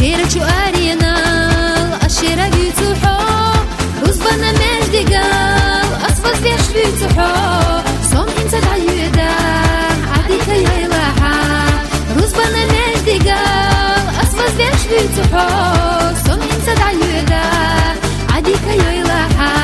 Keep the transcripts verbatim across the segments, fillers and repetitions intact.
غير شو أرينا الشيرة بيتوحو روز بنا مجد قال أصفص بيش بيتوحو صوم انت دعيدا عديك يا إلها روز بنا مجد قال أصفص بيش بيتوحو صوم انت دعيدا عديك يا إلها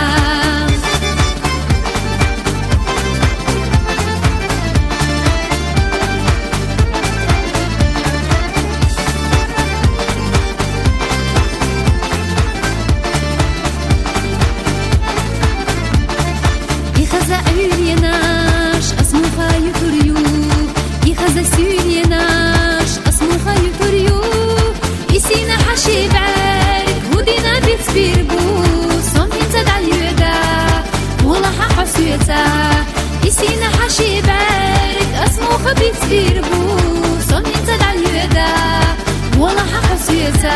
Za'yurienash asmuha yuturyu Yihaza surienash asmuha yuturyu Isina hashib arik hudina bitsbirbu Som hinta da'yuda Walaha hasuyata Isina hashib arik asmuha bitsbirbu Som hinta da'yuda Walaha hasuyata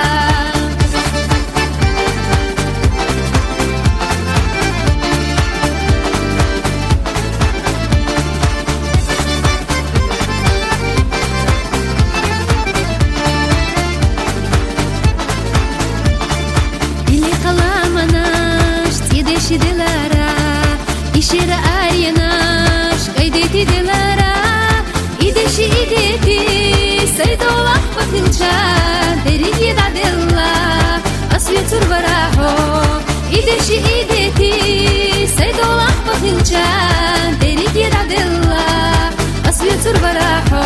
dilara ishira arienash qaydeti dilara ideshi ideti saydolah batilcha derigi dadilla asvitur baraho ideshi ideti saydolah batilcha derigi dadilla asvitur baraho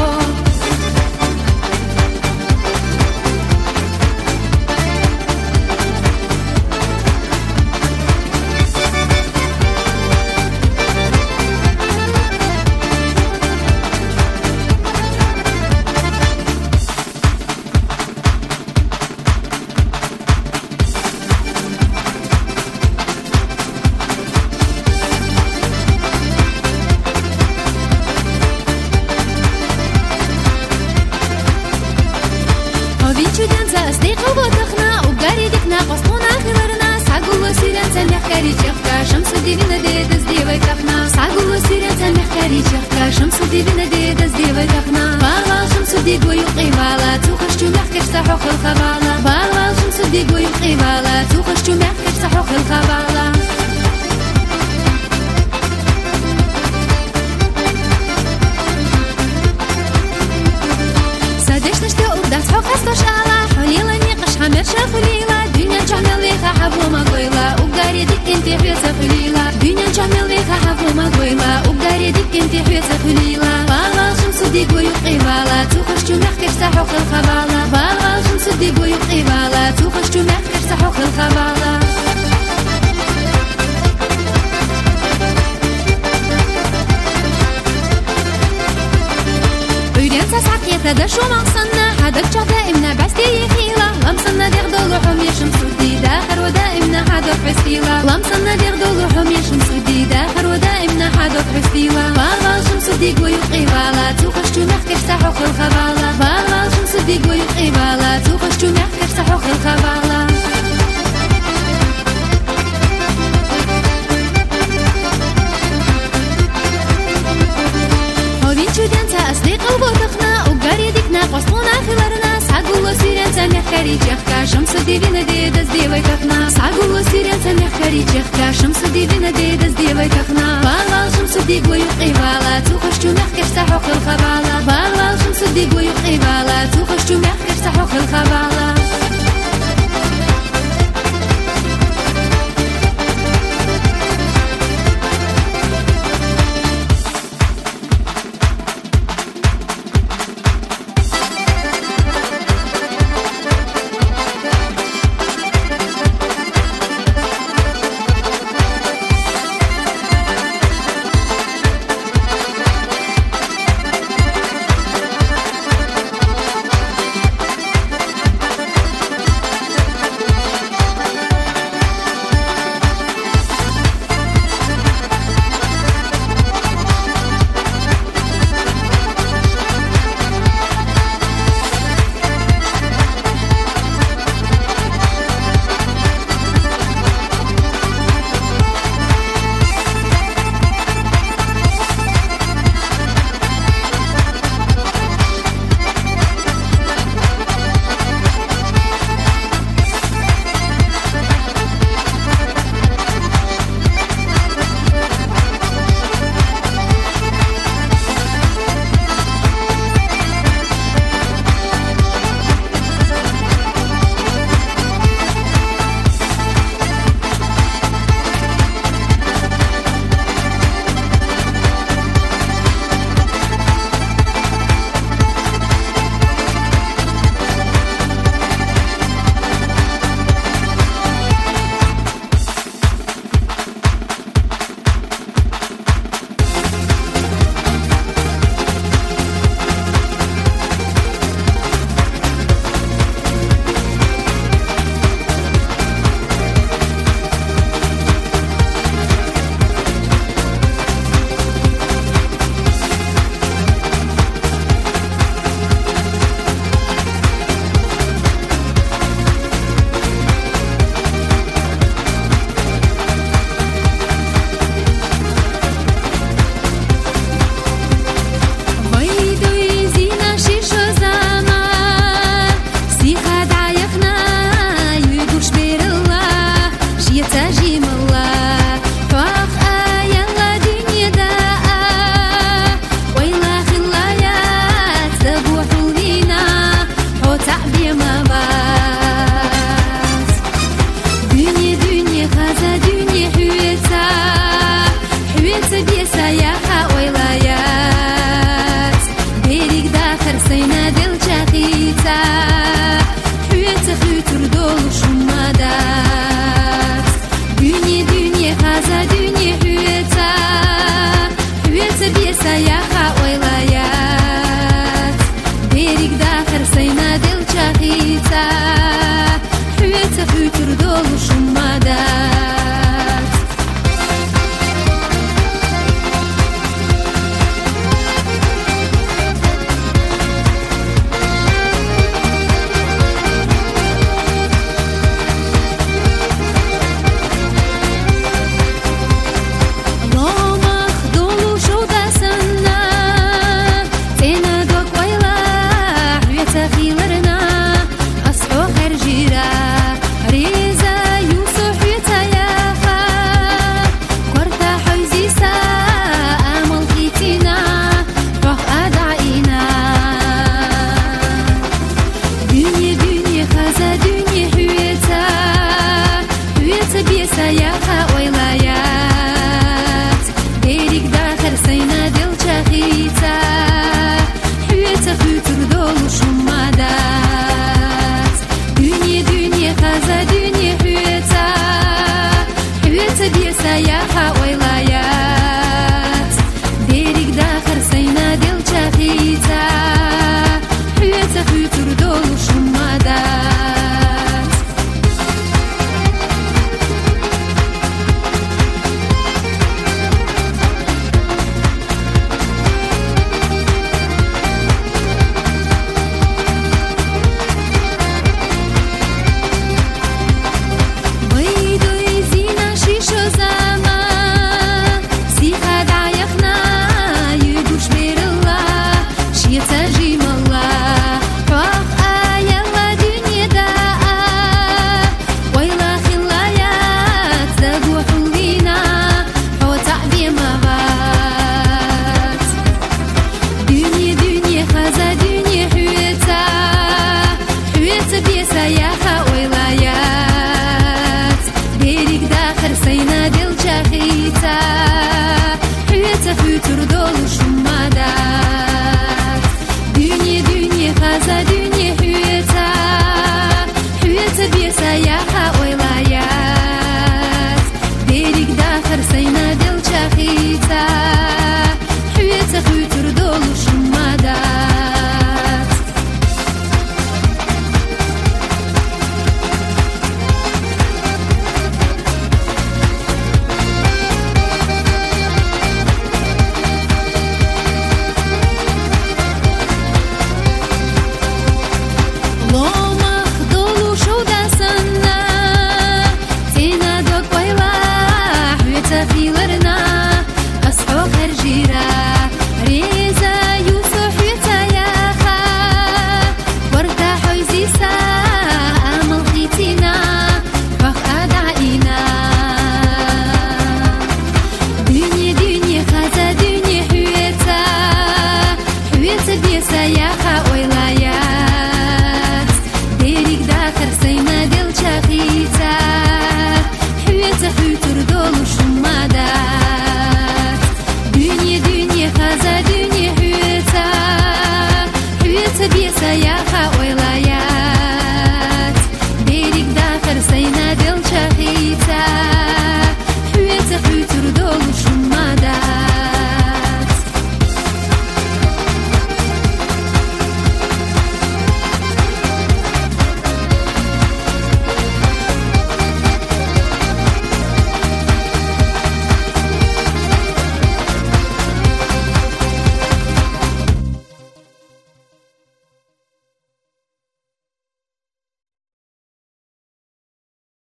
Vinchudan za stiqo botakhna ugaridikna qasquna khilarna sagullo siran samhkari chaqqa shamsu divina de dazdevay takhna sagullo siran samhkari chaqqa shamsu divina de dazdevay takhna bala shamsu digo yuqibala tu khashtu mahkar sahu khal khabala bala shamsu digo yuqibala tu khashtu mahkar sahu khal khabala خليلا دنيا جميل ليها حبل ما قويلا وقاريدك انت حيوسة خليلا دنيا جميل ليها حبل ما قويلا وقاريدك انت حيوسة خليلا بالا شمس ديقو يقيبالا توخشتو محكر سحوخ الخبالا بالا شمس ديقو يقيبالا توخشتو محكر سحوخ الخبالا ويرين تسعك يتدشو مقصنا حدك جهدا امنا بستي يخيلا لمسنا ديغدولوحهم يشمس ودي داخر ودائمنا حدوك حسيلا لمسنا ديغدولوحهم يشمس ودي داخر ودائمنا حدوك حسيلا بالا شمس ديقو يقيبالا توخشتو محكر سحوخ الخبالا بالا شمس ديقو يقيبالا توخشتو محكر سحوخ الخبالا هوين أصدق وبوتخنا وقاريدكنا قصونا خلرنا ساقولو سيران سمحكاري جخكا شمس ديبنا دي دز ديوي تخنا ساقولو سيران سمحكاري جخكا شمس ديبنا دي دز ديوي تخنا بالا شمس ديقو يقيبالا توخشتو محكر سحوخ الخبالا